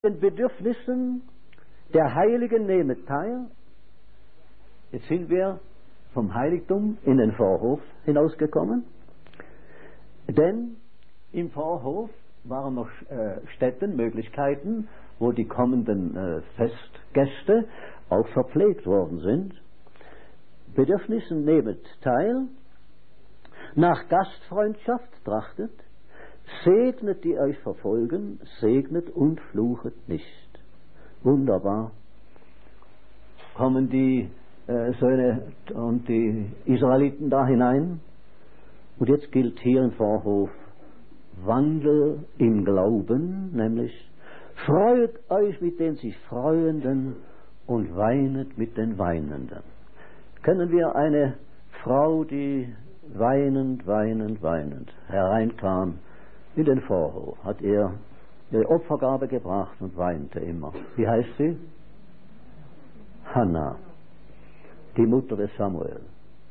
den Bedürfnissen der Heiligen nehmet teil. Jetzt sind wir vom Heiligtum in den Vorhof hinausgekommen, denn im Vorhof waren noch Stätten, Möglichkeiten, wo die kommenden Festgäste auch verpflegt worden sind. Bedürfnissen nehmet teil, nach Gastfreundschaft trachtet, segnet, die euch verfolgen, segnet und fluchet nicht. Wunderbar. Kommen die Söhne und die Israeliten da hinein, und jetzt gilt hier im Vorhof, Wandel im Glauben, nämlich freut euch mit den sich Freuenden und weinet mit den Weinenden. Kennen wir eine Frau, die weinend hereinkam in den Vorhof, hat er ihre Opfergabe gebracht und weinte immer. Wie heißt sie? Hannah, die Mutter des Samuel.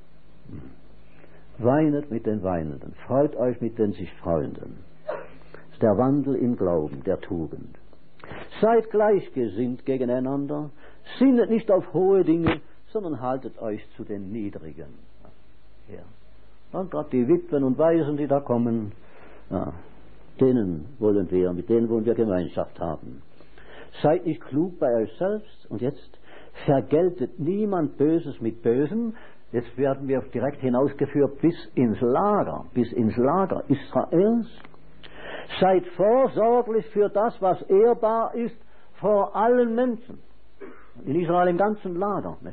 Weinet mit den Weinenden, freut euch mit den sich Freuenden. Das ist der Wandel im Glauben, der Tugend. Seid gleichgesinnt gegeneinander, sinnet nicht auf hohe Dinge, sondern haltet euch zu den Niedrigen. Ja. Und gerade die Witwen und Waisen, die da kommen, ja, mit denen wollen wir Gemeinschaft haben. Seid nicht klug bei euch selbst, und jetzt vergeltet niemand Böses mit Bösem. Jetzt werden wir direkt hinausgeführt bis ins Lager Israels. Seid vorsorglich für das, was ehrbar ist, vor allen Menschen. In Israel im ganzen Lager. Ne?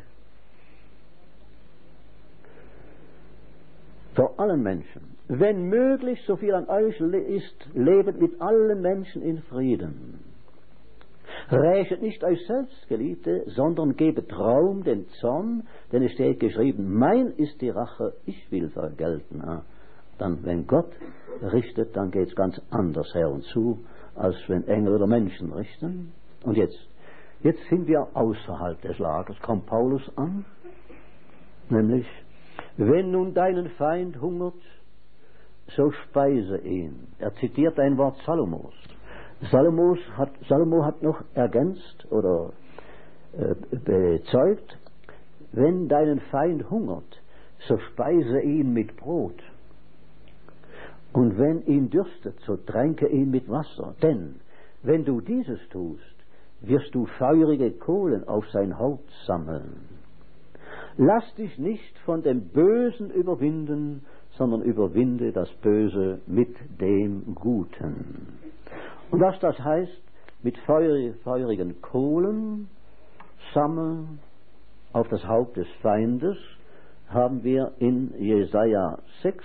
Vor allen Menschen. Wenn möglich, so viel an euch ist, lebet mit allen Menschen in Frieden. Rächet nicht euch selbst, Geliebte, sondern gebet Raum den Zorn, denn es steht geschrieben, mein ist die Rache, ich will vergelten. Dann, wenn Gott richtet, dann geht es ganz anders her und zu, als wenn Engel oder Menschen richten. Und jetzt sind wir außerhalb des Lagers, kommt Paulus an, nämlich, wenn nun deinen Feind hungert, so speise ihn. Er zitiert ein Wort Salomos. Salomo hat noch ergänzt oder bezeugt, wenn deinen Feind hungert, so speise ihn mit Brot. Und wenn ihn dürstet, so tränke ihn mit Wasser. Denn wenn du dieses tust, wirst du feurige Kohlen auf sein Haupt sammeln. Lass dich nicht von dem Bösen überwinden, sondern überwinde das Böse mit dem Guten. Und was das heißt, mit feurigen Kohlen sammeln auf das Haupt des Feindes, haben wir in Jesaja 6,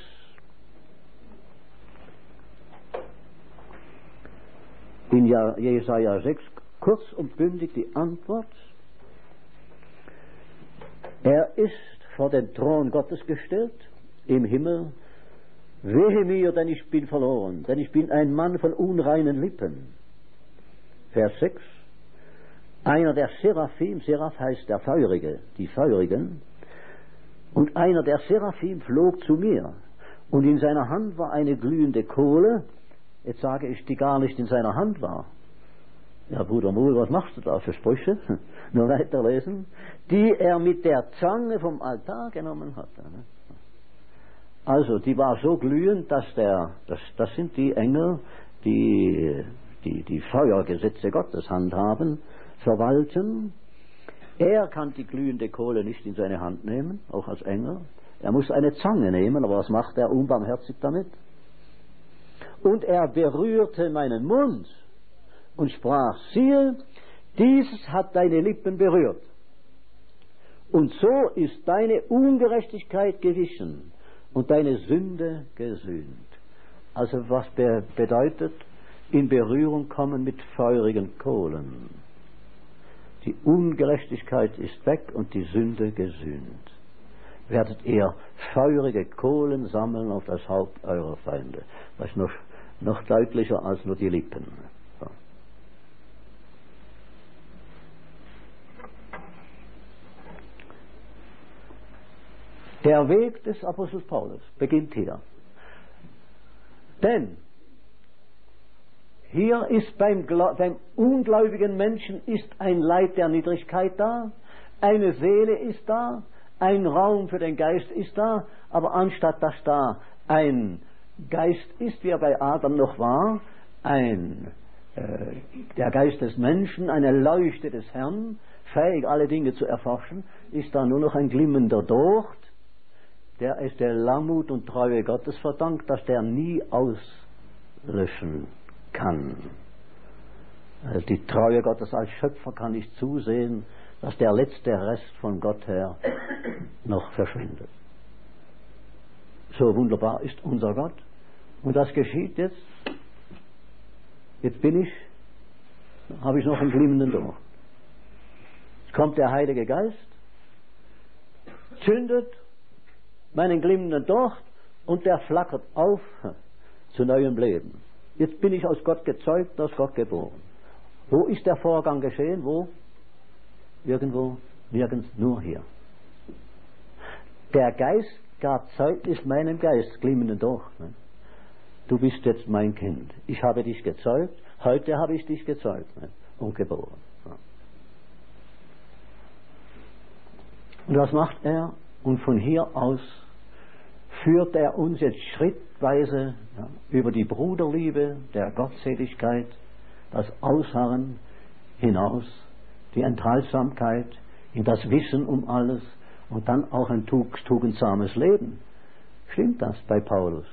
kurz und bündig die Antwort. Er ist vor den Thron Gottes gestellt, im Himmel. Wehe mir, denn ich bin verloren, denn ich bin ein Mann von unreinen Lippen. Vers 6. Einer der Seraphim, Seraph heißt der Feurige, die Feurigen, und einer der Seraphim flog zu mir, und in seiner Hand war eine glühende Kohle. Jetzt sage ich, die gar nicht in seiner Hand war. Ja, Bruder Muhl, was machst du da für Sprüche? Nur weiterlesen. Die er mit der Zange vom Altar genommen hatte. Also, die war so glühend, dass das sind die Engel, die Feuergesetze Gottes handhaben, verwalten. Er kann die glühende Kohle nicht in seine Hand nehmen, auch als Engel. Er muss eine Zange nehmen, aber was macht er unbarmherzig damit? Und er berührte meinen Mund und sprach, siehe, dieses hat deine Lippen berührt. Und so ist deine Ungerechtigkeit gewichen und deine Sünde gesühnt. Also was bedeutet, in Berührung kommen mit feurigen Kohlen. Die Ungerechtigkeit ist weg und die Sünde gesühnt. Werdet ihr feurige Kohlen sammeln auf das Haupt eurer Feinde. Das ist noch deutlicher als nur die Lippen. So. Der Weg des Apostels Paulus beginnt hier. Denn Hier ist beim ungläubigen Menschen ist ein Leib der Niedrigkeit da, eine Seele ist da, ein Raum für den Geist ist da, aber anstatt dass da ein Geist ist, wie er bei Adam noch war, der Geist des Menschen, eine Leuchte des Herrn, fähig alle Dinge zu erforschen, ist da nur noch ein glimmender Docht, der es der Langmut und Treue Gottes verdankt, dass der nie auslöschen kann. Also die Treue Gottes als Schöpfer kann nicht zusehen, dass der letzte Rest von Gott her noch verschwindet. So wunderbar ist unser Gott. Und das geschieht jetzt. Jetzt habe ich noch einen glimmenden Docht. Jetzt kommt der Heilige Geist, zündet meinen glimmenden Docht und der flackert auf zu neuem Leben. Jetzt bin ich aus Gott gezeugt, aus Gott geboren. Wo ist der Vorgang geschehen? Wo? Irgendwo, nirgends, nur hier. Der Geist gab Zeugnis meinem Geist, glimmenden Docht. Du bist jetzt mein Kind. Ich habe dich gezeugt. Heute habe ich dich gezeugt und geboren. Und was macht er? Und von hier aus führt er uns jetzt schrittweise über die Bruderliebe der Gottseligkeit, das Ausharren hinaus, die Enthaltsamkeit, in das Wissen um alles und dann auch ein tugendsames Leben. Stimmt das bei Paulus?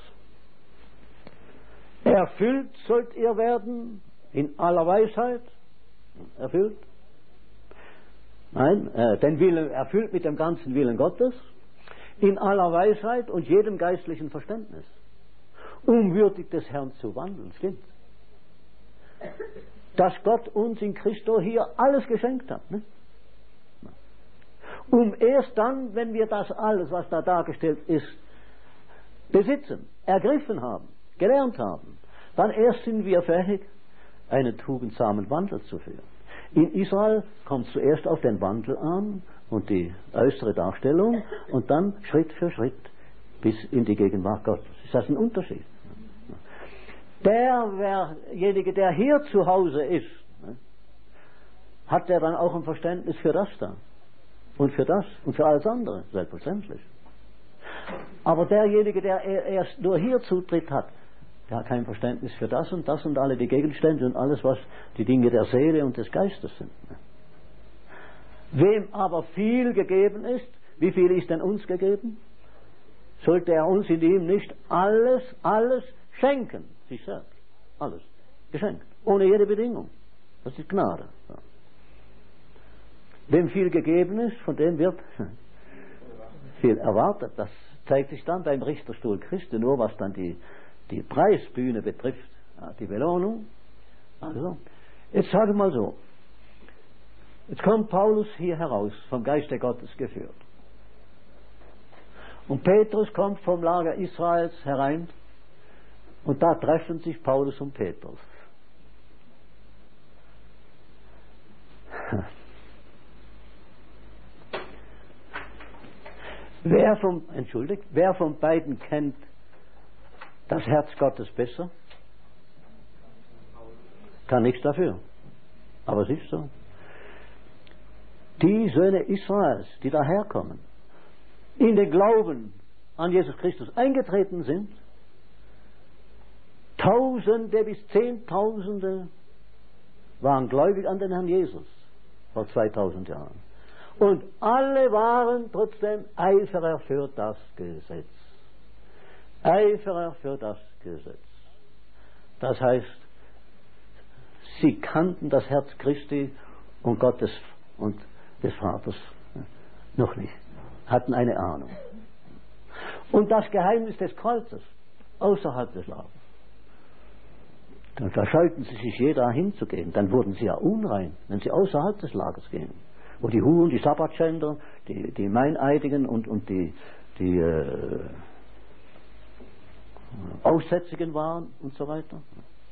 Erfüllt sollt ihr werden in aller Weisheit. Erfüllt? Nein, den Willen erfüllt mit dem ganzen Willen Gottes, in aller Weisheit und jedem geistlichen Verständnis, um würdig des Herrn zu wandeln. Stimmt? Dass Gott uns in Christo hier alles geschenkt hat. Ne? Um erst dann, wenn wir das alles, was da dargestellt ist, besitzen, ergriffen haben, gelernt haben, dann erst sind wir fähig, einen tugendsamen Wandel zu führen. In Israel kommt es zuerst auf den Wandel an und die äußere Darstellung und dann Schritt für Schritt bis in die Gegenwart Gottes. Ist das ein Unterschied? Derjenige, der hier zu Hause ist, hat der dann auch ein Verständnis für das da und für das und für alles andere, selbstverständlich. Aber derjenige, der erst nur hier Zutritt hat, der hat kein Verständnis für das und alle die Gegenstände und alles, was die Dinge der Seele und des Geistes sind. Wem aber viel gegeben ist, wie viel ist denn uns gegeben? Sollte er uns in ihm nicht alles schenken? Sich selbst. Alles. Geschenkt. Ohne jede Bedingung. Das ist Gnade. Wem viel gegeben ist, von dem wird viel erwartet. Das zeigt sich dann beim Richterstuhl Christi, nur was dann die Preisbühne betrifft, die Belohnung. Also, jetzt sage ich mal so, jetzt kommt Paulus hier heraus, vom Geiste Gottes geführt. Und Petrus kommt vom Lager Israels herein und da treffen sich Paulus und Petrus. Wer von beiden kennt das Herz Gottes besser? Kann nichts dafür. Aber es ist so. Die Söhne Israels, die daherkommen, in den Glauben an Jesus Christus eingetreten sind, Tausende bis Zehntausende waren gläubig an den Herrn Jesus vor 2000 Jahren. Und alle waren trotzdem Eiferer für das Gesetz. Eiferer für das Gesetz. Das heißt, sie kannten das Herz Christi und Gottes und des Vaters noch nicht, hatten eine Ahnung. Und das Geheimnis des Kreuzes außerhalb des Lagers. Da scheuten sie sich jeder hinzugehen. Dann wurden sie ja unrein, wenn sie außerhalb des Lagers gingen. Wo die Huren, die Sabbatschänder, die Meineidigen und die Aussätzigen waren und so weiter.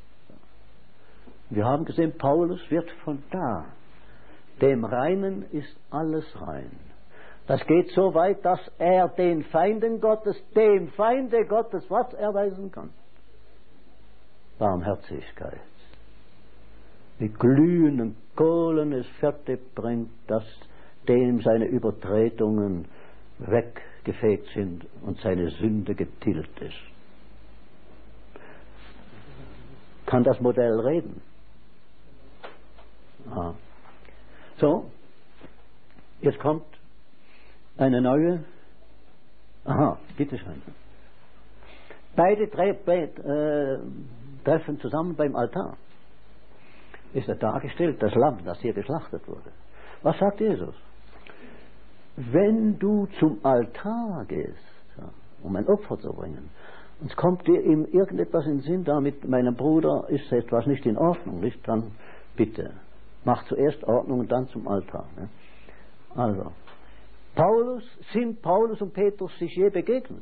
Wir haben gesehen, Paulus wird von da. Dem Reinen ist alles rein. Das geht so weit, dass er den Feinden Gottes, was erweisen kann? Barmherzigkeit. mit glühenden Kohlen es fertig bringt, dass dem seine Übertretungen weggefegt sind und seine Sünde getilgt ist. Kann das Modell reden? Ah. So, jetzt kommt eine neue. Aha, bitteschön. Beide treffen zusammen beim Altar. Ist ja dargestellt, das Lamm, das hier geschlachtet wurde. Was sagt Jesus? Wenn du zum Altar gehst, ja, um ein Opfer zu bringen, und es kommt dir ihm irgendetwas in den Sinn, da mit meinem Bruder ist etwas nicht in Ordnung, nicht? Dann bitte, mach zuerst Ordnung und dann zum Altar. Ne? Also, sind Paulus und Petrus sich je begegnet?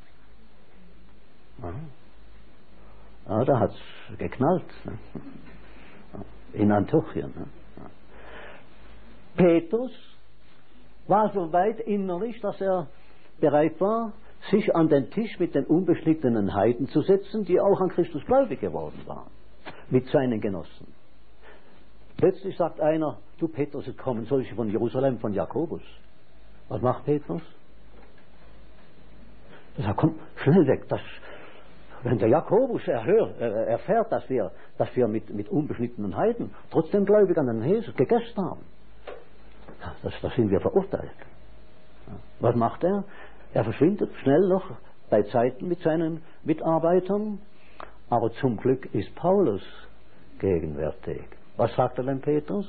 Ja, da hat es geknallt. Ne? In Antiochien. Ne? Ja. Petrus war so weit innerlich, dass er bereit war, sich an den Tisch mit den unbeschnittenen Heiden zu setzen, die auch an Christus gläubig geworden waren, mit seinen Genossen. Plötzlich sagt einer, du Petrus, es kommen solche von Jerusalem, von Jakobus. Was macht Petrus? Er sagt, komm, schnell weg. Wenn der Jakobus erfährt, dass wir mit unbeschnittenen Heiden trotzdem gläubig an den Jesus gegessen haben, da sind wir verurteilt. Was macht er? Er verschwindet schnell noch bei Zeiten mit seinen Mitarbeitern, aber zum Glück ist Paulus gegenwärtig. Was sagt er denn Petrus?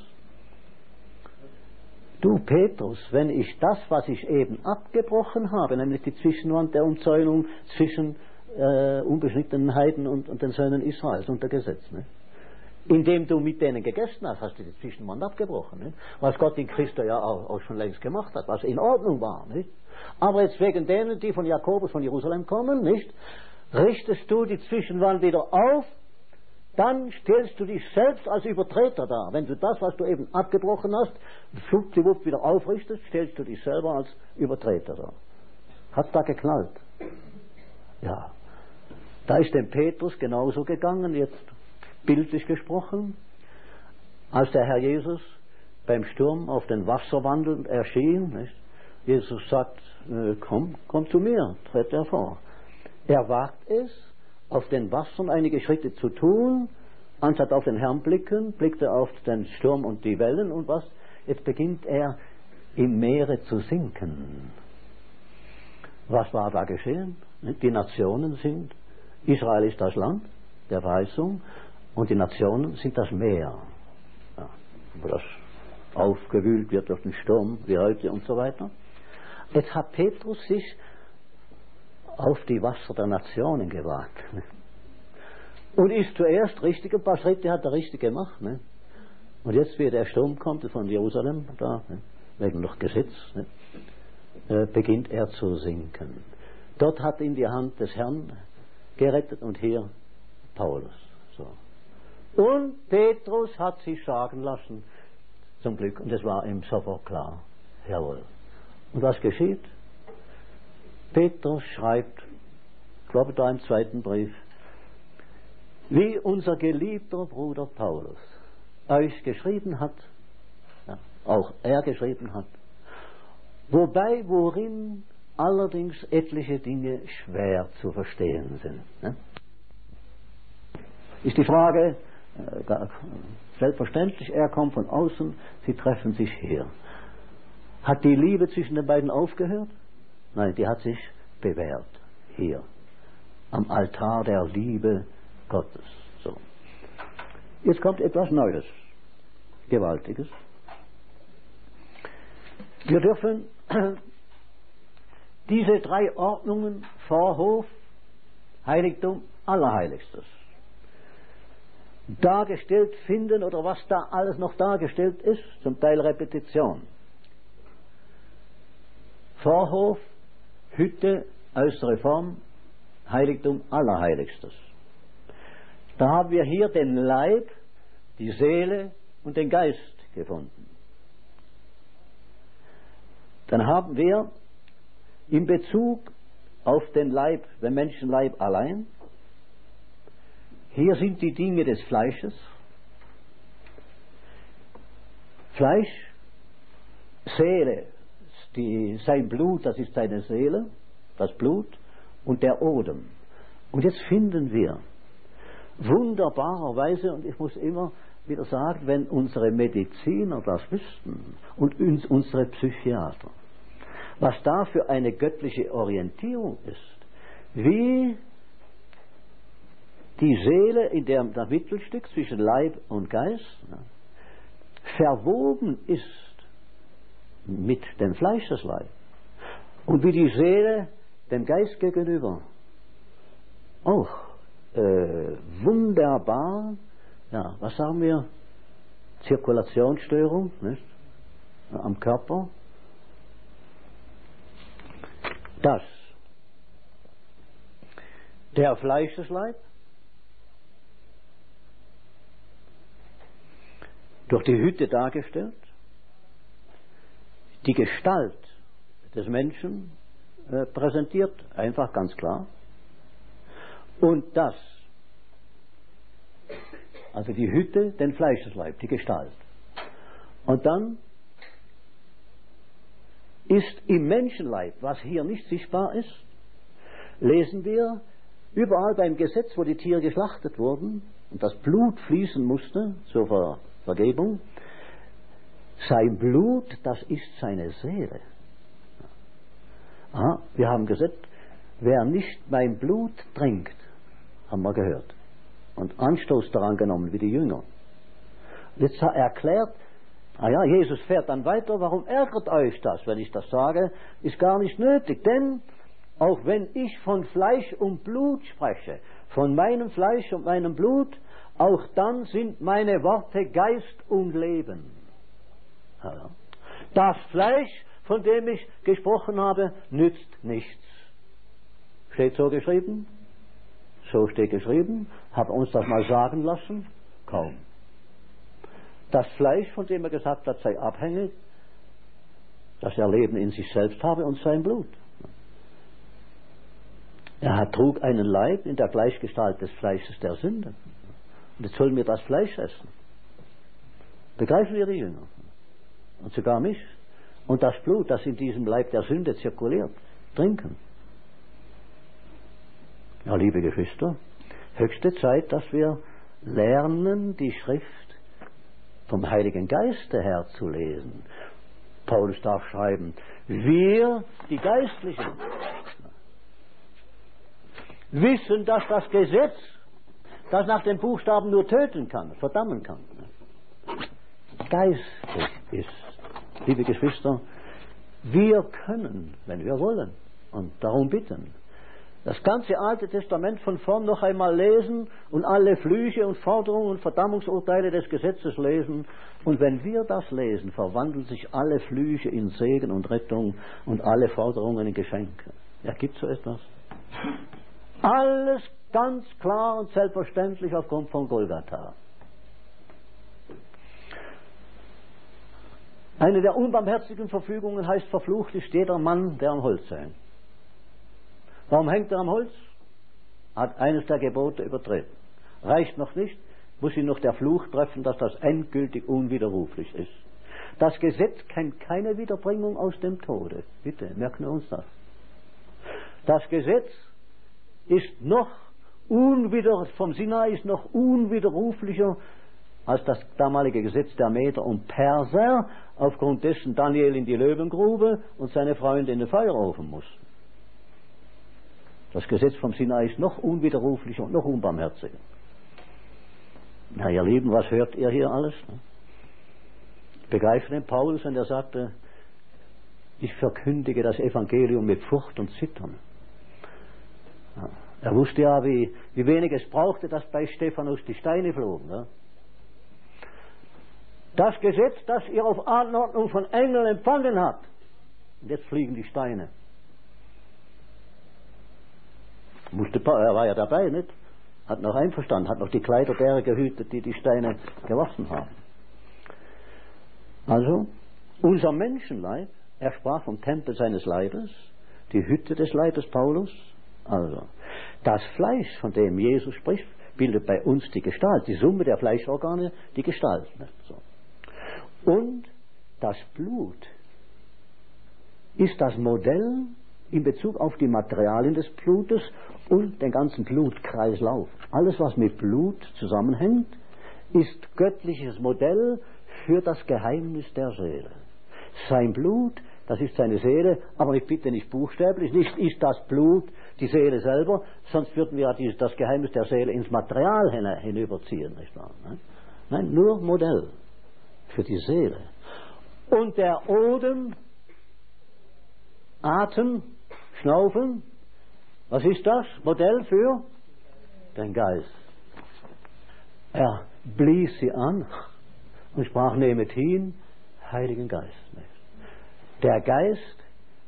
Du Petrus, wenn ich das, was ich eben abgebrochen habe, nämlich die Zwischenwand der Umzäunung zwischen unbeschnittenen Heiden und den Söhnen Israels unter Gesetz, ne? Indem du mit denen gegessen hast, hast du die Zwischenwand abgebrochen, ne? Was Gott in Christus ja auch schon längst gemacht hat, was in Ordnung war, nicht? Aber jetzt wegen denen, die von Jakobus, von Jerusalem kommen, nicht, richtest du die Zwischenwand wieder auf, dann stellst du dich selbst als Übertreter dar. Wenn du das, was du eben abgebrochen hast, schwuppdiwupp wieder aufrichtest, stellst du dich selber als Übertreter dar. Hat da geknallt? Ja. Da ist dem Petrus genauso gegangen, jetzt bildlich gesprochen, als der Herr Jesus beim Sturm auf den Wasser wandelnd erschien. Nicht? Jesus sagt, komm zu mir, tritt hervor. Er wagt es, auf den Wassern einige Schritte zu tun, anstatt auf den Herrn blickt er auf den Sturm und die Wellen und was? Jetzt beginnt er im Meere zu sinken. Was war da geschehen? Die Nationen sind, Israel ist das Land der Verheißung und die Nationen sind das Meer, ja, wo das aufgewühlt wird durch den Sturm, wie heute und so weiter. Jetzt hat Petrus sich auf die Wasser der Nationen gewagt. Ne? Und ist zuerst richtig, ein paar Schritte hat er richtig gemacht. Ne? Und jetzt, wie der Sturm kommt von Jerusalem, da, ne? Wegen noch Gesetz, ne? Beginnt er zu sinken. Dort hat ihn die Hand des Herrn gerettet und hier Paulus. So. Und Petrus hat sich sagen lassen, zum Glück, und es war ihm sofort klar, jawohl. Und was geschieht? Petrus schreibt, ich glaube da im 2. Brief, wie unser geliebter Bruder Paulus euch geschrieben hat, ja, auch er geschrieben hat, worin allerdings etliche Dinge schwer zu verstehen sind. Ne? Ist die Frage, selbstverständlich, er kommt von außen, sie treffen sich hier. Hat die Liebe zwischen den beiden aufgehört? Nein, die hat sich bewährt. Hier. Am Altar der Liebe Gottes. So. Jetzt kommt etwas Neues. Gewaltiges. Wir dürfen diese 3 Ordnungen, Vorhof, Heiligtum, Allerheiligstes, dargestellt finden, oder was da alles noch dargestellt ist, zum Teil Repetition. Vorhof, Hütte, äußere Form, Heiligtum, Allerheiligstes. Da haben wir hier den Leib, die Seele und den Geist gefunden. Dann haben wir in Bezug auf den Leib, den Menschenleib allein, hier sind die Dinge des Fleisches, Fleisch, Seele, sein Blut, das ist seine Seele, das Blut und der Odem. Und jetzt finden wir wunderbarerweise, und ich muss immer wieder sagen, wenn unsere Mediziner das wüssten und unsere Psychiater, was da für eine göttliche Orientierung ist, wie die Seele in dem Mittelstück zwischen Leib und Geist verwoben ist mit dem Fleischesleib und wie die Seele dem Geist gegenüber auch wunderbar, ja, was sagen wir, Zirkulationsstörung, nicht? Am Körper, dass der Fleischesleib durch die Hütte dargestellt, die Gestalt des Menschen präsentiert, einfach ganz klar, und das, also die Hütte, den Fleischesleib, die Gestalt. Und dann ist im Menschenleib, was hier nicht sichtbar ist, lesen wir überall beim Gesetz, wo die Tiere geschlachtet wurden und das Blut fließen musste zur Vergebung, sein Blut, das ist seine Seele. Aha, wir haben gesagt, wer nicht mein Blut trinkt, haben wir gehört, und Anstoß daran genommen, wie die Jünger. Jetzt erklärt, Jesus fährt dann weiter, warum ärgert euch das, wenn ich das sage, ist gar nicht nötig, denn auch wenn ich von Fleisch und Blut spreche, von meinem Fleisch und meinem Blut, auch dann sind meine Worte Geist und Leben. Ja. Das Fleisch, von dem ich gesprochen habe, nützt nichts. Steht so geschrieben? So steht geschrieben. Haben uns das mal sagen lassen? Kaum. Das Fleisch, von dem er gesagt hat, sei abhängig, dass er Leben in sich selbst habe und sein Blut. Er trug einen Leib in der Gleichgestalt des Fleisches der Sünde. Und jetzt sollen wir das Fleisch essen. Begreifen wir die Jünger? Und sogar mich. Und das Blut, das in diesem Leib der Sünde zirkuliert, trinken. Ja, liebe Geschwister, höchste Zeit, dass wir lernen, die Schrift vom Heiligen Geiste her zu lesen. Paulus darf schreiben, wir, die Geistlichen, wissen, dass das Gesetz, das nach den Buchstaben nur töten kann, verdammen kann, geistlich ist. Liebe Geschwister, wir können, wenn wir wollen, und darum bitten, das ganze Alte Testament von vorn noch einmal lesen und alle Flüche und Forderungen und Verdammungsurteile des Gesetzes lesen. Und wenn wir das lesen, verwandeln sich alle Flüche in Segen und Rettung und alle Forderungen in Geschenke. Ja, gibt so etwas? Alles ganz klar und selbstverständlich aufgrund von Golgatha. Eine der unbarmherzigen Verfügungen heißt, verflucht ist jeder Mann, der am Holz hängt. Warum hängt er am Holz? Hat eines der Gebote übertreten. Reicht noch nicht, muss ihn noch der Fluch treffen, dass das endgültig unwiderruflich ist. Das Gesetz kennt keine Wiederbringung aus dem Tode. Bitte, merken wir uns das. Das Gesetz ist noch vom Sinai ist noch unwiderruflicher als das damalige Gesetz der Meder und Perser, aufgrund dessen Daniel in die Löwengrube und seine Freunde in den Feuerofen mussten. Das Gesetz vom Sinai ist noch unwiderruflicher und noch unbarmherziger. Na, ihr Lieben, was hört ihr hier alles? Begreift den Paulus, wenn er sagte, ich verkündige das Evangelium mit Furcht und Zittern. Ja, er wusste ja, wie wenig es brauchte, dass bei Stephanus die Steine flogen. Ja? Das Gesetz, das ihr auf Anordnung von Engeln empfangen habt. Und jetzt fliegen die Steine. Er war ja dabei, nicht? Hat noch einverstanden, hat noch die Kleider derer gehütet, die die Steine geworfen haben. Also, unser Menschenleib, er sprach vom Tempel seines Leibes, die Hütte des Leibes Paulus. Also, das Fleisch, von dem Jesus spricht, bildet bei uns die Gestalt, die Summe der Fleischorgane, die Gestalt. Nicht? So. Und das Blut ist das Modell in Bezug auf die Materialien des Blutes und den ganzen Blutkreislauf. Alles, was mit Blut zusammenhängt, ist göttliches Modell für das Geheimnis der Seele. Sein Blut, das ist seine Seele, aber bitte nicht buchstäblich, nicht ist das Blut die Seele selber, sonst würden wir das Geheimnis der Seele ins Material hinüberziehen, nicht wahr? Nein, nur Modell für die Seele. Und der Odem, Atem, Schnaufen, was ist das? Modell für den Geist. Er blies sie an und sprach, nehmet hin, Heiligen Geist. Der Geist,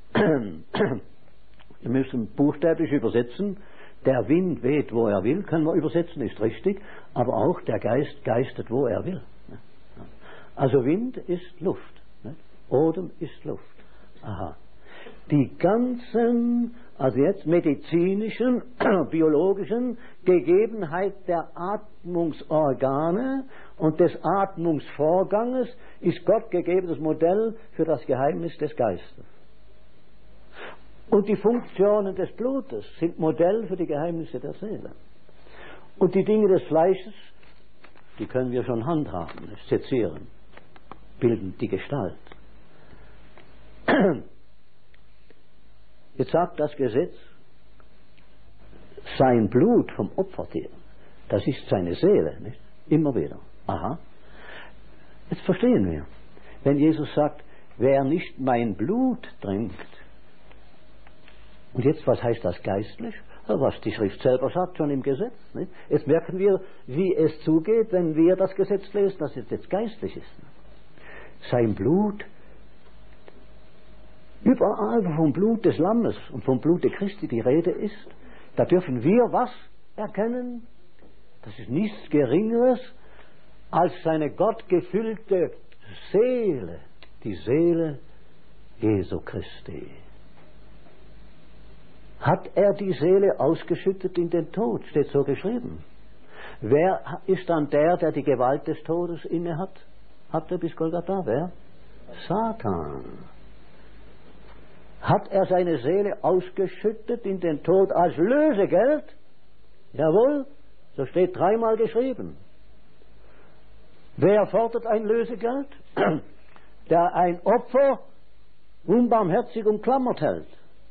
wir müssen buchstäblich übersetzen, der Wind weht, wo er will, können wir übersetzen, ist richtig, aber auch der Geist geistet, wo er will. Also Wind ist Luft, Odem ist Luft. Aha. Die ganzen, also jetzt medizinischen, biologischen Gegebenheit der Atmungsorgane und des Atmungsvorganges ist Gott gegebenes Modell für das Geheimnis des Geistes. Und die Funktionen des Blutes sind Modell für die Geheimnisse der Seele. Und die Dinge des Fleisches, die können wir schon handhaben, sezieren, bilden die Gestalt. Jetzt sagt das Gesetz, sein Blut vom Opfertier, das ist seine Seele, nicht? Immer wieder. Aha. Jetzt verstehen wir. Wenn Jesus sagt, wer nicht mein Blut trinkt, und jetzt, was heißt das geistlich? Was die Schrift selber sagt, schon im Gesetz. Nicht? Jetzt merken wir, wie es zugeht, wenn wir das Gesetz lesen, dass es jetzt geistlich ist. Sein Blut, überall, wo vom Blut des Lammes und vom Blut Christi die Rede ist, da dürfen wir was erkennen? Das ist nichts Geringeres als seine gottgefüllte Seele, die Seele Jesu Christi. Hat er die Seele ausgeschüttet in den Tod, steht so geschrieben. Wer ist dann der die Gewalt des Todes inne hat? Hat er bis Golgatha? Wer? Satan. Hat er seine Seele ausgeschüttet in den Tod als Lösegeld? Jawohl, so steht dreimal geschrieben. Wer fordert ein Lösegeld? Der ein Opfer unbarmherzig umklammert hält.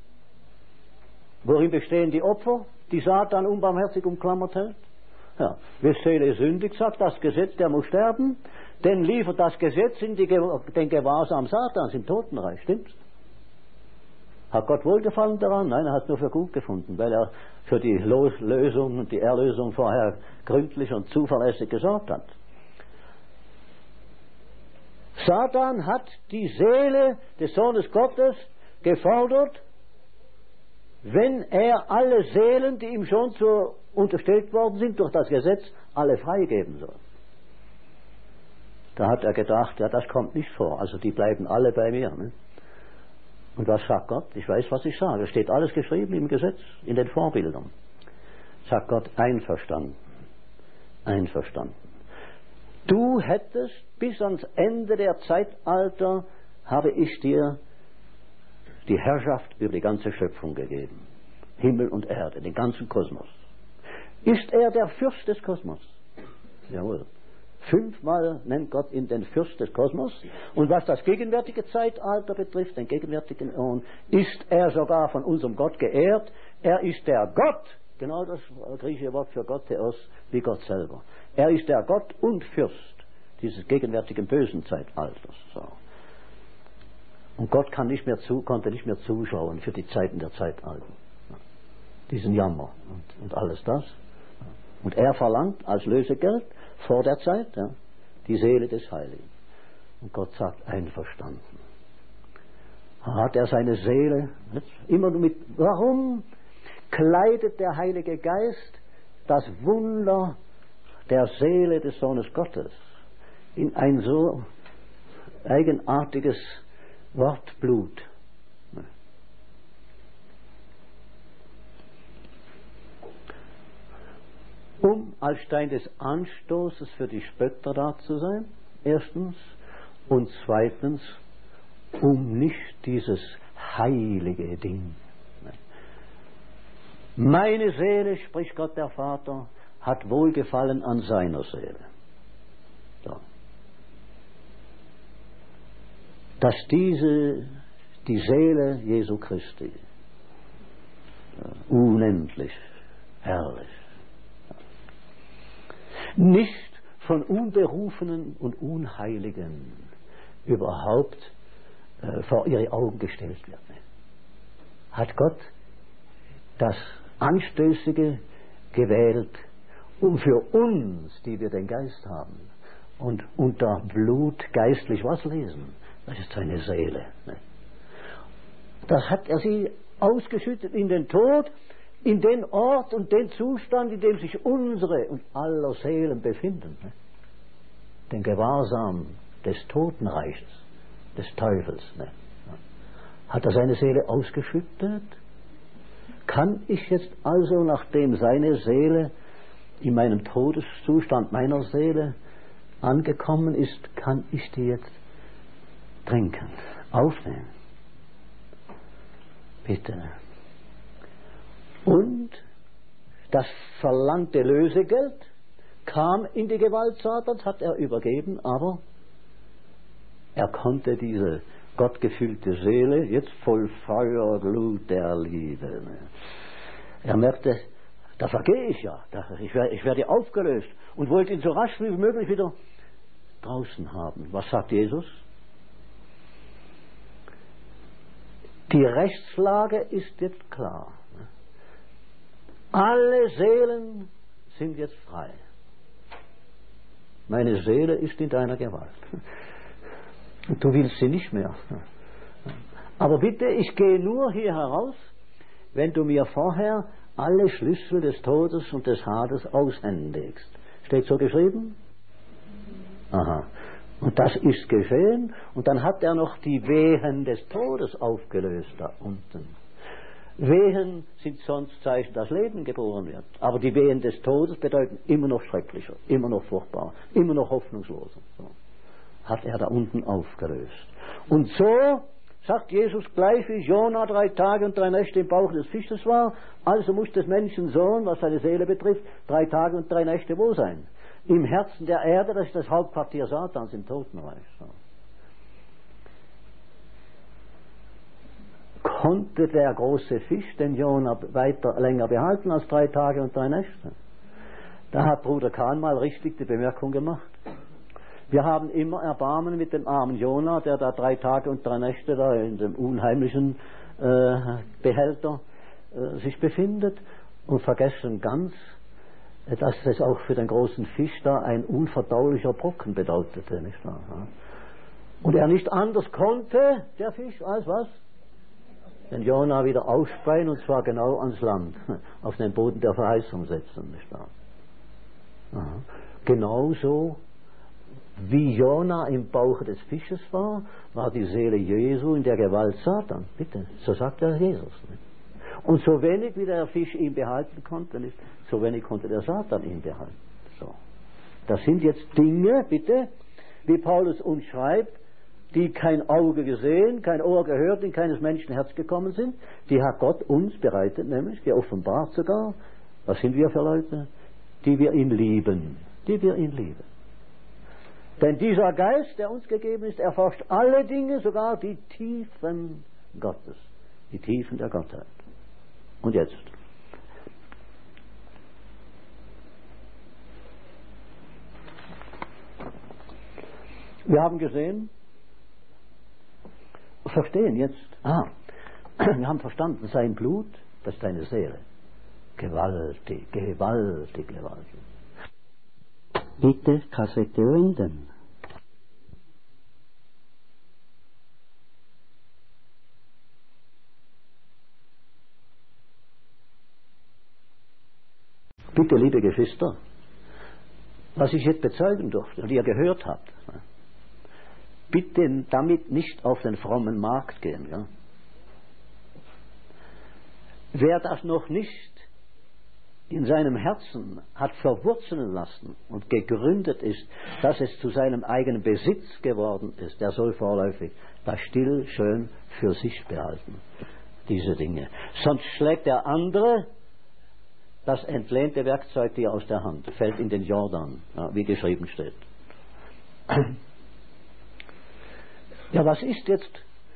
Worin bestehen die Opfer, die Satan unbarmherzig umklammert hält? Ja, wer Seele sündigt, sagt das Gesetz, der muss sterben, denn liefert das Gesetz in den Gewahrsam Satans im Totenreich, stimmt's? Hat Gott Wohlgefallen daran? Nein, er hat es nur für gut gefunden, weil er für die Lösung und die Erlösung vorher gründlich und zuverlässig gesorgt hat. Satan hat die Seele des Sohnes Gottes gefordert, wenn er alle Seelen, die ihm schon unterstellt worden sind durch das Gesetz, alle freigeben soll. Da hat er gedacht, ja, das kommt nicht vor, also die bleiben alle bei mir. Ne? Und was sagt Gott? Ich weiß, was ich sage. Es steht alles geschrieben im Gesetz, in den Vorbildern. Sagt Gott, einverstanden. Einverstanden. Du hättest bis ans Ende der Zeitalter, habe ich dir die Herrschaft über die ganze Schöpfung gegeben. Himmel und Erde, den ganzen Kosmos. Ist er der Fürst des Kosmos? Jawohl. 5-mal nennt Gott ihn den Fürst des Kosmos. Und was das gegenwärtige Zeitalter betrifft, den gegenwärtigen Äon, ist er sogar von unserem Gott geehrt. Er ist der Gott, genau das griechische Wort für Gott, Theos, wie Gott selber. Er ist der Gott und Fürst dieses gegenwärtigen bösen Zeitalters. So. Und Gott konnte nicht mehr zuschauen für die Zeiten der Zeitalter. Diesen Jammer und alles das. Und er verlangt als Lösegeld vor der Zeit die Seele des Heiligen. Und Gott sagt, einverstanden. Hat er seine Seele immer nur mit, warum kleidet der Heilige Geist das Wunder der Seele des Sohnes Gottes in ein so eigenartiges Wort Blut? Um als Stein des Anstoßes für die Spötter da zu sein, erstens, Und zweitens, um nicht dieses heilige Ding. Meine Seele, spricht Gott der Vater, hat Wohlgefallen an seiner Seele. So. Dass die Seele Jesu Christi, unendlich, herrlich, nicht von Unberufenen und Unheiligen überhaupt vor ihre Augen gestellt wird. Hat Gott das Anstößige gewählt, um für uns, die wir den Geist haben und unter Blut geistlich was lesen? Das ist seine Seele. Das hat er sie ausgeschüttet in den Tod, in den Ort und den Zustand, in dem sich unsere und aller Seelen befinden. Den Gewahrsam des Totenreiches, des Teufels. Hat er seine Seele ausgeschüttet? Kann ich jetzt also, nachdem seine Seele in meinem Todeszustand meiner Seele angekommen ist, kann ich die jetzt trinken, aufnehmen? Bitte. Und das verlangte Lösegeld kam in die Gewalt Satans, hat er übergeben, aber er konnte diese gottgefüllte Seele jetzt voll Feuerglut der Liebe. Er merkte, da vergehe ich ja, ich werde aufgelöst und wollte ihn so rasch wie möglich wieder draußen haben. Was sagt Jesus? Die Rechtslage ist jetzt klar. Alle Seelen sind jetzt frei. Meine Seele ist in deiner Gewalt. Und du willst sie nicht mehr. Aber bitte, ich gehe nur hier heraus, wenn du mir vorher alle Schlüssel des Todes und des Hades aushändigst. Steht so geschrieben? Aha. Und das ist geschehen. Und dann hat er noch die Wehen des Todes aufgelöst da unten. Wehen sind sonst Zeichen, dass Leben geboren wird. Aber die Wehen des Todes bedeuten immer noch schrecklicher, immer noch furchtbarer, immer noch hoffnungsloser. So. Hat er da unten aufgelöst. Und so sagt Jesus gleich, wie Jona 3 Tage und 3 Nächte im Bauch des Fisches war, also muss des Menschensohn, was seine Seele betrifft, 3 Tage und 3 Nächte wo sein? Im Herzen der Erde, das ist das Hauptquartier Satans im Totenreich. So. Konnte der große Fisch den Jona länger behalten als 3 Tage und 3 Nächte? Da hat Bruder Kahn mal richtig die Bemerkung gemacht. Wir haben immer Erbarmen mit dem armen Jona, der da 3 Tage und 3 Nächte da in dem unheimlichen Behälter sich befindet und vergessen ganz, dass das auch für den großen Fisch da ein unverdaulicher Brocken bedeutete, nicht wahr? Und er nicht anders konnte, der Fisch, als was? Den Jona wieder ausspeien, und zwar genau ans Land, auf den Boden der Verheißung setzen, nicht wahr? Aha. Genauso wie Jona im Bauch des Fisches war, war die Seele Jesu in der Gewalt Satan. Bitte, so sagt der Jesus. Nicht? Und so wenig wie der Fisch ihn behalten konnte, nicht, so wenig konnte der Satan ihn behalten. So. Das sind jetzt Dinge, bitte, wie Paulus uns schreibt, die kein Auge gesehen, kein Ohr gehört, in keines Menschen Herz gekommen sind, die hat Gott uns bereitet, nämlich geoffenbart sogar. Was sind wir für Leute? Die wir ihn lieben. Die wir ihn lieben. Denn dieser Geist, der uns gegeben ist, erforscht alle Dinge, sogar die Tiefen Gottes. Die Tiefen der Gottheit. Und jetzt? Wir haben gesehen, verstehen jetzt, wir haben verstanden, sein Blut, das ist deine Seele. Gewaltig, gewaltig, gewaltig. Bitte Kassette wenden. Bitte, liebe Geschwister, was ich jetzt bezeugen durfte und ihr gehört habt, bitte damit nicht auf den frommen Markt gehen. Ja? Wer das noch nicht in seinem Herzen hat verwurzeln lassen und gegründet ist, dass es zu seinem eigenen Besitz geworden ist, der soll vorläufig das still schön für sich behalten, diese Dinge. Sonst schlägt der andere das entlehnte Werkzeug dir aus der Hand, fällt in den Jordan, ja, wie geschrieben steht. Ja, was ist jetzt,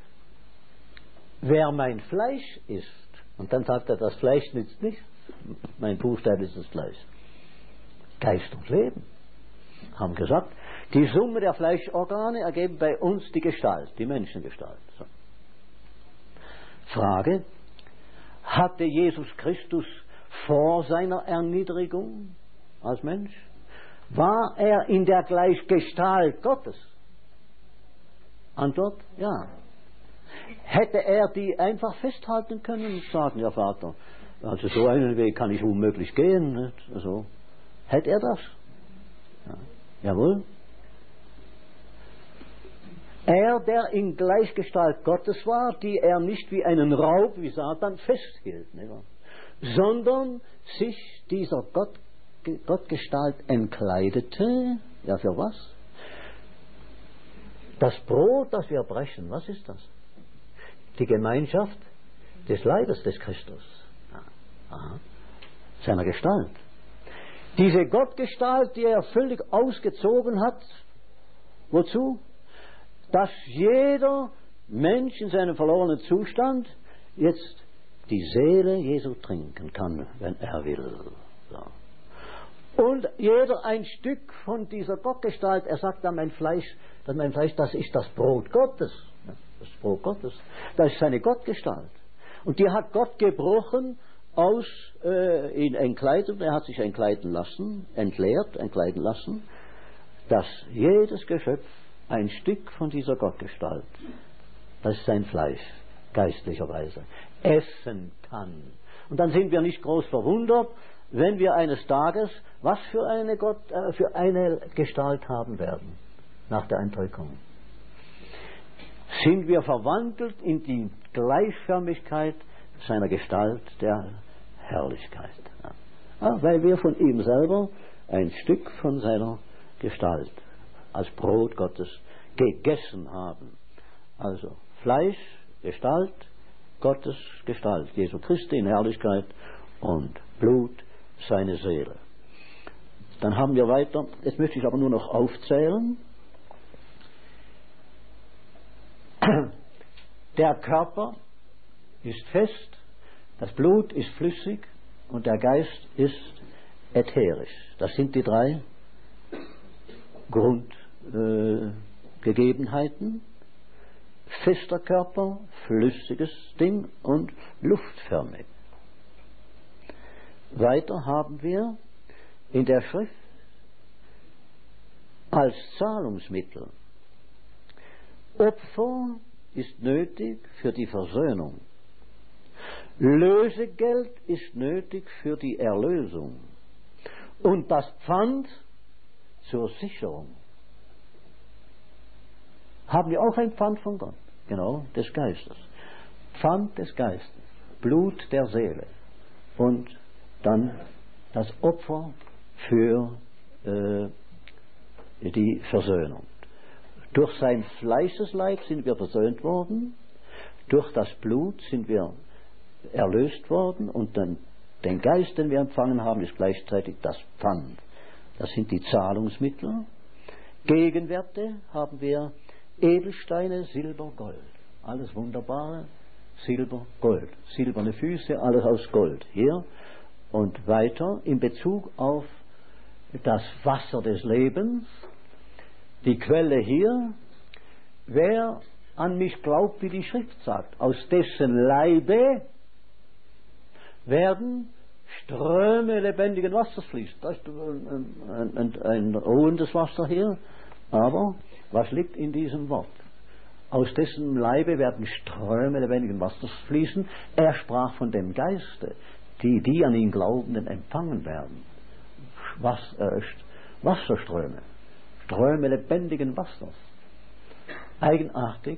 wer mein Fleisch isst? Und dann sagt er, das Fleisch nützt nichts. Mein Buchstabe ist das Fleisch. Geist und Leben. Haben gesagt, die Summe der Fleischorgane ergeben bei uns die Gestalt, die Menschengestalt. So. Frage, hatte Jesus Christus vor seiner Erniedrigung als Mensch, war er in der Gleichgestalt Gottes? Antwort, ja. Hätte er die einfach festhalten können und sagen, ja Vater, also so einen Weg kann ich unmöglich gehen. Nicht? Also, hätte er das? Ja. Jawohl. Er, der in Gleichgestalt Gottes war, die er nicht wie einen Raub, wie Satan, festhielt, nicht wahr? Sondern sich dieser Gottgestalt entkleidete. Ja, für was? Das Brot, das wir brechen, was ist das? Die Gemeinschaft des Leibes des Christus. Aha. Seiner Gestalt. Diese Gottgestalt, die er völlig ausgezogen hat, wozu? Dass jeder Mensch in seinem verlorenen Zustand jetzt die Seele Jesu trinken kann, wenn er will. So. Und jeder ein Stück von dieser Gottgestalt, er sagt dann, mein Fleisch, das ist das Brot Gottes. Das Brot Gottes. Das ist seine Gottgestalt. Und die hat Gott gebrochen in Entkleidung, er hat sich entkleiden lassen, entleert, entkleiden lassen, dass jedes Geschöpf ein Stück von dieser Gottgestalt, das ist sein Fleisch, geistlicherweise, essen kann. Und dann sind wir nicht groß verwundert, wenn wir eines Tages was für eine Gestalt haben werden, nach der Entrückung. Sind wir verwandelt in die Gleichförmigkeit seiner Gestalt der Herrlichkeit. Ja, weil wir von ihm selber ein Stück von seiner Gestalt als Brot Gottes gegessen haben. Also Fleisch, Gestalt, Gottes Gestalt, Jesu Christi in Herrlichkeit und Blut, seine Seele. Dann haben wir weiter, jetzt möchte ich aber nur noch aufzählen. Der Körper ist fest, das Blut ist flüssig und der Geist ist ätherisch. Das sind die drei Grundgegebenheiten. Fester Körper, flüssiges Ding und luftförmig. Weiter haben wir in der Schrift als Zahlungsmittel Opfer ist nötig für die Versöhnung. Lösegeld ist nötig für die Erlösung. Und das Pfand zur Sicherung. Haben wir auch ein Pfand von Gott? Genau, des Geistes. Pfand des Geistes, Blut der Seele und dann das Opfer für die Versöhnung. Durch sein Fleischesleib sind wir versöhnt worden, durch das Blut sind wir erlöst worden und dann den Geist, den wir empfangen haben, ist gleichzeitig das Pfand. Das sind die Zahlungsmittel. Gegenwerte haben wir Edelsteine, Silber, Gold. Alles Wunderbare, Silber, Gold. Silberne Füße, alles aus Gold. Hier und weiter in Bezug auf das Wasser des Lebens, die Quelle hier. Wer an mich glaubt, wie die Schrift sagt, aus dessen Leibe werden Ströme lebendigen Wassers fließen. Das ist ein ruhendes Wasser hier, aber was liegt in diesem Wort? Aus dessen Leibe werden Ströme lebendigen Wassers fließen. Er sprach von dem Geiste, die an ihn Glaubenden empfangen werden. Wasserströme, Ströme lebendigen Wassers. Eigenartig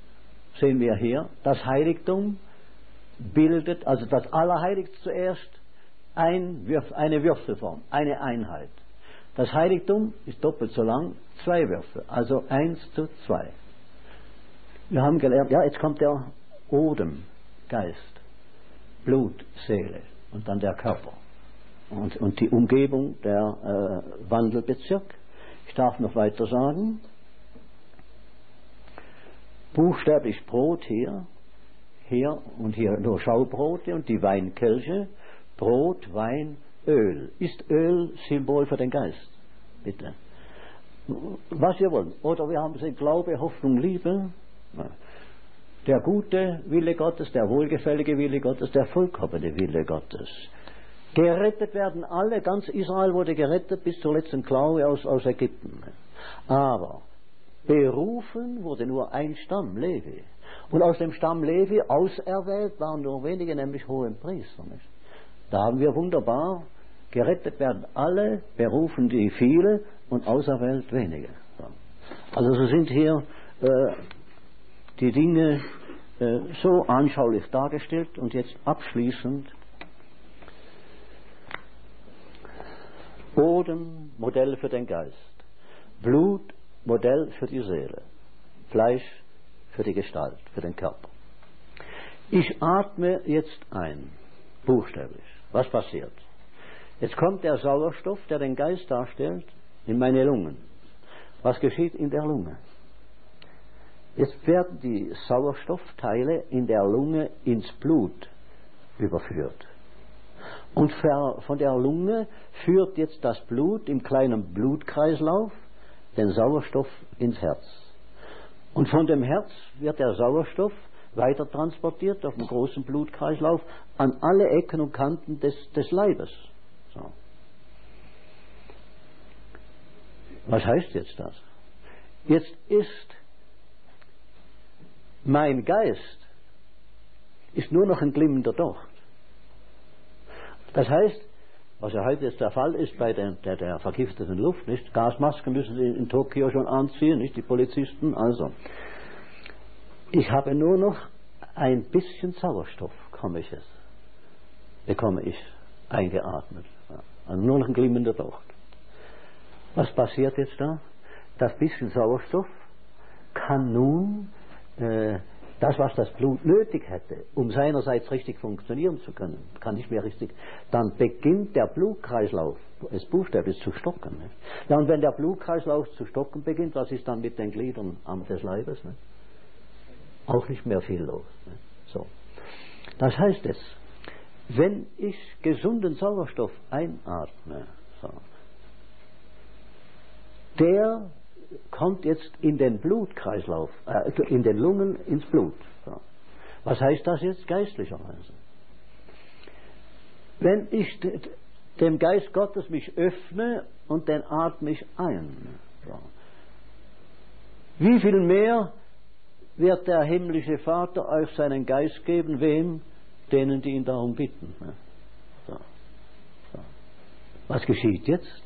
sehen wir hier, das Heiligtum bildet, also das Allerheiligste zuerst, eine Würfelform, eine Einheit. Das Heiligtum ist doppelt so lang, 2 Würfel, also 1:2. Wir haben gelernt, ja, jetzt kommt der Odem, Geist, Blut, Seele und dann der Körper und die Umgebung, der Wandelbezirk. Ich darf noch weiter sagen, buchstäblich Brot hier und hier nur Schaubrote und die Weinkelche, Brot, Wein, Öl. Ist Öl Symbol für den Geist? Bitte. Was wir wollen. Oder wir haben sie Glaube, Hoffnung, Liebe. Der gute Wille Gottes, der wohlgefällige Wille Gottes, der vollkommene Wille Gottes. Gerettet werden alle, ganz Israel wurde gerettet bis zur letzten Klaue aus Ägypten. Aber berufen wurde nur ein Stamm, Levi. Und aus dem Stamm Levi auserwählt waren nur wenige, nämlich Hohenpriester. Nicht? Da haben wir wunderbar, gerettet werden alle, berufen die viele und auserwählt wenige. Also so sind hier die Dinge so anschaulich dargestellt. Und jetzt abschließend Boden, Modell für den Geist, Blut, Modell für die Seele, Fleisch für die Gestalt, für den Körper. Ich atme jetzt ein, buchstäblich. Was passiert? Jetzt kommt der Sauerstoff, der den Geist darstellt, in meine Lungen. Was geschieht in der Lunge? Jetzt werden die Sauerstoffteile in der Lunge ins Blut überführt. Und von der Lunge führt jetzt das Blut im kleinen Blutkreislauf den Sauerstoff ins Herz. Und von dem Herz wird der Sauerstoff weiter transportiert auf dem großen Blutkreislauf an alle Ecken und Kanten des Leibes. So. Was heißt jetzt das? Jetzt ist mein Geist nur noch ein glimmender Docht. Das heißt, was ja heute jetzt der Fall ist bei der vergifteten Luft, nicht? Gasmasken müssen sie in Tokio schon anziehen, nicht die Polizisten. Also, ich habe nur noch ein bisschen Sauerstoff, bekomme ich eingeatmet. Also nur noch ein glimmender Docht. Was passiert jetzt da? Das bisschen Sauerstoff kann nun das, was das Blut nötig hätte, um seinerseits richtig funktionieren zu können, kann nicht mehr richtig, dann beginnt der Blutkreislauf, es buchstäblich zu stocken. Nicht? Ja, und wenn der Blutkreislauf zu stocken beginnt, was ist dann mit den Gliedern des Leibes? Nicht? Auch nicht mehr viel los. Nicht? So. Das heißt es, wenn ich gesunden Sauerstoff einatme, so, der kommt jetzt in den Blutkreislauf, in den Lungen ins Blut. So. Was heißt das jetzt geistlicherweise? Wenn ich dem Geist Gottes mich öffne und den atme ich ein, so. Wie viel mehr wird der himmlische Vater euch seinen Geist geben, wem? Denen, die ihn darum bitten. So. So. Was geschieht jetzt?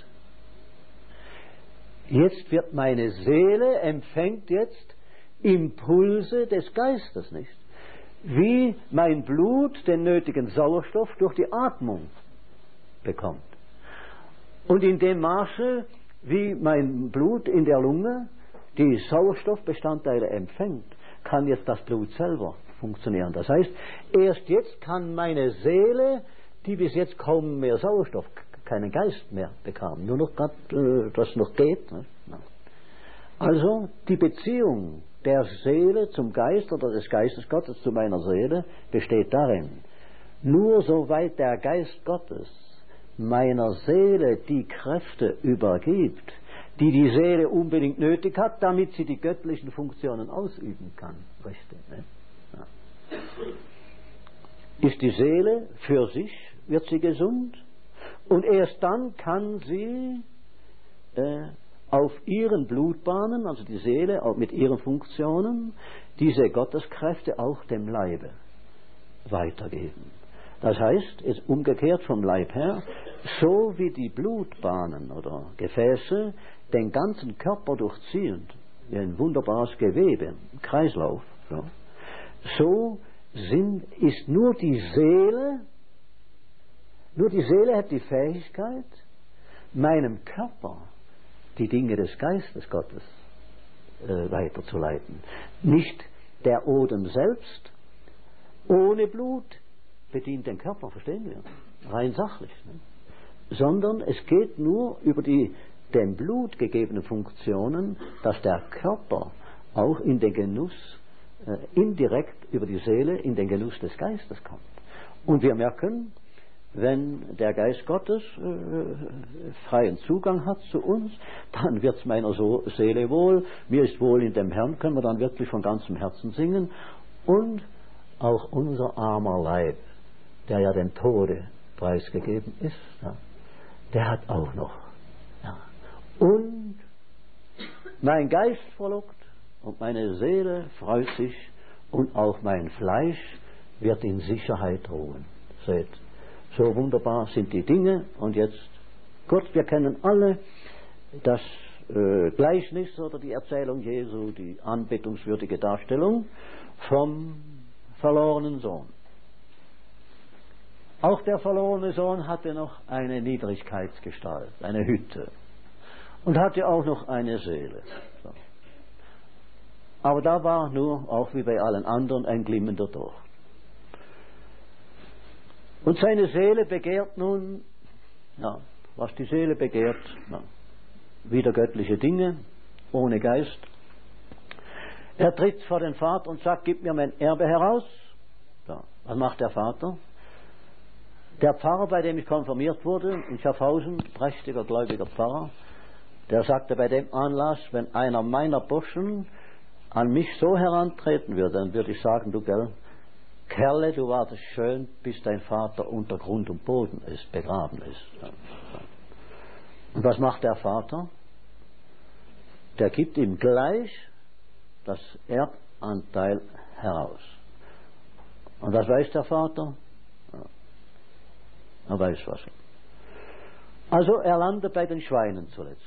Jetzt wird meine Seele, empfängt jetzt Impulse des Geistes, nicht? Wie mein Blut den nötigen Sauerstoff durch die Atmung bekommt. Und in dem Maße, wie mein Blut in der Lunge die Sauerstoffbestandteile empfängt, kann jetzt das Blut selber funktionieren. Das heißt, erst jetzt kann meine Seele, die bis jetzt kaum mehr Sauerstoff, keinen Geist mehr bekam, nur noch gerade das noch geht. Ne? Also die Beziehung der Seele zum Geist oder des Geistes Gottes zu meiner Seele besteht darin, nur soweit der Geist Gottes meiner Seele die Kräfte übergibt, die die Seele unbedingt nötig hat, damit sie die göttlichen Funktionen ausüben kann. Richtig, ne? Ja. Ist die Seele für sich, wird sie gesund? Und erst dann kann sie auf ihren Blutbahnen, also die Seele auch mit ihren Funktionen, diese Gotteskräfte auch dem Leibe weitergeben. Das heißt, es umgekehrt vom Leib her, so wie die Blutbahnen oder Gefäße den ganzen Körper durchziehen, wie ein wunderbares Gewebe, Kreislauf, so ist nur die Seele Nur die Seele hat die Fähigkeit, meinem Körper die Dinge des Geistes Gottes weiterzuleiten. Nicht der Odem selbst, ohne Blut, bedient den Körper, verstehen wir? Rein sachlich. Ne? Sondern es geht nur über die dem Blut gegebenen Funktionen, dass der Körper auch in den Genuss, indirekt über die Seele, in den Genuss des Geistes kommt. Und wir merken, wenn der Geist Gottes freien Zugang hat zu uns, dann wird es meiner Seele wohl, mir ist wohl in dem Herrn, können wir dann wirklich von ganzem Herzen singen. Und auch unser armer Leib, der ja dem Tode preisgegeben ist, ja, der hat auch noch. Ja. Und mein Geist frohlockt und meine Seele freut sich und auch mein Fleisch wird in Sicherheit ruhen. Seht, so wunderbar sind die Dinge. Und jetzt, kurz, wir kennen alle das Gleichnis oder die Erzählung Jesu, die anbetungswürdige Darstellung vom verlorenen Sohn. Auch der verlorene Sohn hatte noch eine Niedrigkeitsgestalt, eine Hütte. Und hatte auch noch eine Seele. So. Aber da war nur, auch wie bei allen anderen, ein glimmender Docht. Und seine Seele begehrt nun, ja, was die Seele begehrt, ja, wieder göttliche Dinge, ohne Geist. Er tritt vor den Vater und sagt, gib mir mein Erbe heraus. Ja, was macht der Vater? Der Pfarrer, bei dem ich konfirmiert wurde, in Schaffhausen, prächtiger, gläubiger Pfarrer, der sagte bei dem Anlass, wenn einer meiner Burschen an mich so herantreten würde, dann würde ich sagen, du gell, Kerle, du wartest schön, bis dein Vater unter Grund und Boden ist, begraben ist. Und was macht der Vater? Der gibt ihm gleich das Erbanteil heraus. Und was weiß der Vater? Er weiß was. Also er landet bei den Schweinen zuletzt.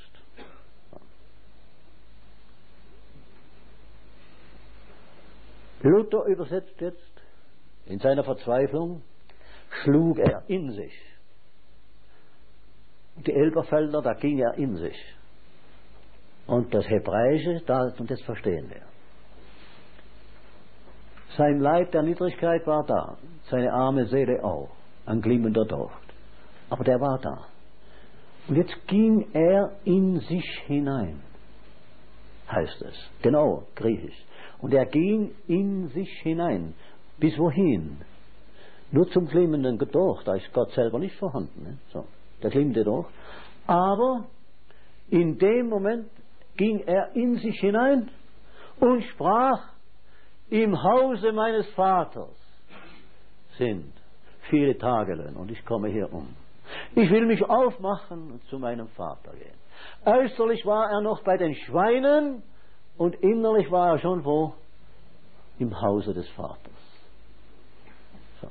Luther übersetzt jetzt, in seiner Verzweiflung schlug er in sich. Die Elberfelder, da ging er in sich. Und das Hebräische, und das verstehen wir. Sein Leib der Niedrigkeit war da, seine arme Seele auch, ein glimmender Docht. Aber der war da. Und jetzt ging er in sich hinein, heißt es. Genau, griechisch. Und er ging in sich hinein. Bis wohin? Nur zum glimmenden Docht, da ist Gott selber nicht vorhanden. Ne? So, der glimmende Docht. Aber in dem Moment ging er in sich hinein und sprach, im Hause meines Vaters sind viele Tagelöhne und ich komme hier um. Ich will mich aufmachen und zu meinem Vater gehen. Äußerlich war er noch bei den Schweinen und innerlich war er schon wo? Im Hause des Vaters. So.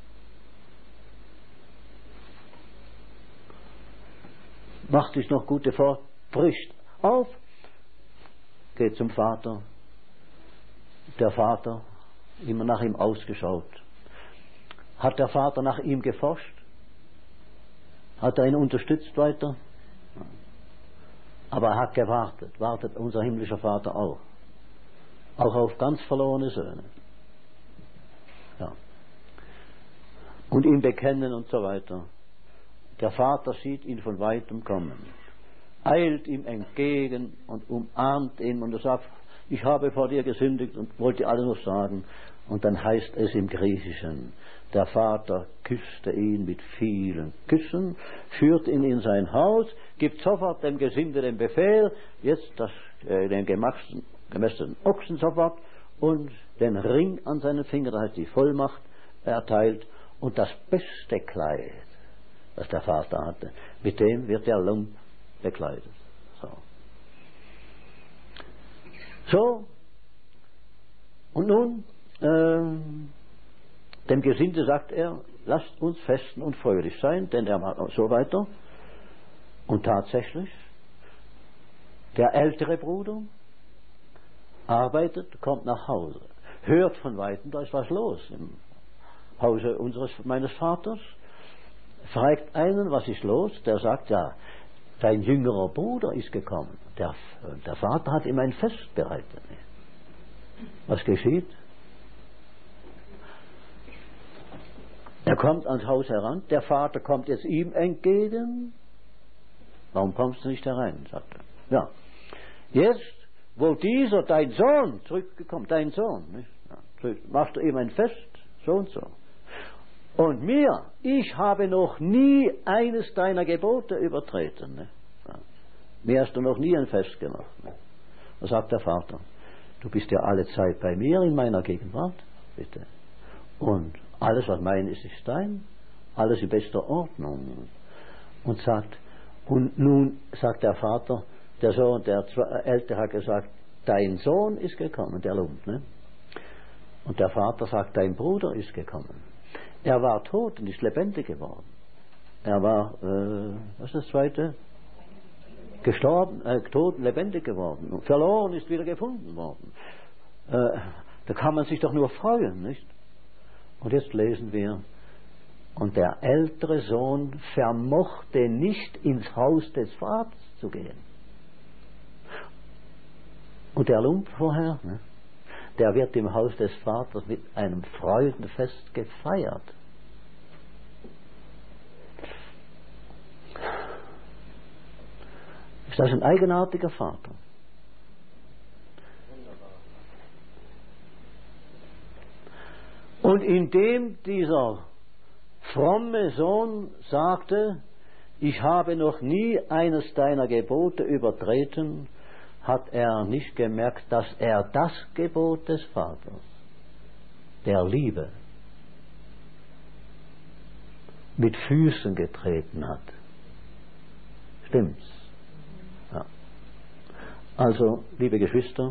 Macht sich noch gute Fort, bricht auf, geht zum Vater. Der Vater, immer nach ihm ausgeschaut. Hat der Vater nach ihm geforscht? Hat er ihn unterstützt weiter? Aber er hat gewartet. Wartet unser himmlischer Vater auch. Auch auf ganz verlorene Söhne. Ja. Und ihn bekennen und so weiter. Der Vater sieht ihn von weitem kommen. Eilt ihm entgegen und umarmt ihn und er sagt, ich habe vor dir gesündigt und wollte dir alles noch sagen. Und dann heißt es im Griechischen, der Vater küsste ihn mit vielen Küssen, führt ihn in sein Haus, gibt sofort dem Gesinde den Befehl, jetzt den gemästeten Ochsen sofort und den Ring an seinen Finger, da heißt die Vollmacht, erteilt und das beste Kleid, das der Vater hatte, mit dem wird der Lump bekleidet. So, und nun, dem Gesinde sagt er, lasst uns festen und fröhlich sein, denn er war so weiter. Und tatsächlich, der ältere Bruder arbeitet, kommt nach Hause, hört von weitem, da ist was los im Hause meines Vaters, fragt einen, was ist los? Der sagt, ja, dein jüngerer Bruder ist gekommen. Der Vater hat ihm ein Fest bereitet. Was geschieht? Er kommt ans Haus heran, der Vater kommt jetzt ihm entgegen. Warum kommst du nicht herein? Sagt er. Ja. Jetzt, wo dieser, dein Sohn, zurückgekommen, dein Sohn, nicht? Ja, machst du ihm ein Fest, so und so. Und mir, ich habe noch nie eines deiner Gebote übertreten. Ne? Ja. Mir hast du noch nie ein Fest gemacht. Ne? Was sagt der Vater? Du bist ja alle Zeit bei mir in meiner Gegenwart, bitte. Und alles, was mein ist, ist dein. Alles in bester Ordnung. Und nun sagt der Vater, der Sohn, der Ältere hat gesagt, dein Sohn ist gekommen, der Lump. Ne? Und der Vater sagt, dein Bruder ist gekommen. Er war tot und ist lebendig geworden. Er war, was ist das zweite? Gestorben, tot und lebendig geworden. Und verloren ist wieder gefunden worden. Da kann man sich doch nur freuen, nicht? Und jetzt lesen wir, und der ältere Sohn vermochte nicht ins Haus des Vaters zu gehen. Und der Lump vorher, ne? Der wird im Haus des Vaters mit einem Freudenfest gefeiert. Ist das ein eigenartiger Vater? Und indem dieser fromme Sohn sagte, ich habe noch nie eines deiner Gebote übertreten, hat er nicht gemerkt, dass er das Gebot des Vaters, der Liebe, mit Füßen getreten hat. Stimmt's? Ja. Also, liebe Geschwister,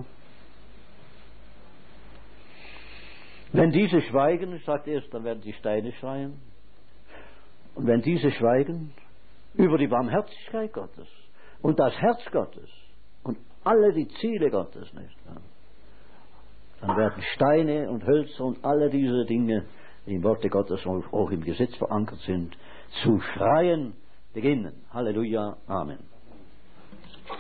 wenn diese schweigen, sagt er, dann werden die Steine schreien. Und wenn diese schweigen über die Barmherzigkeit Gottes und das Herz Gottes und alle die Ziele Gottes, nicht? Ja. Dann werden Steine und Hölzer und alle diese Dinge, die im Worte Gottes auch im Gesetz verankert sind, zu schreien beginnen. Halleluja, Amen.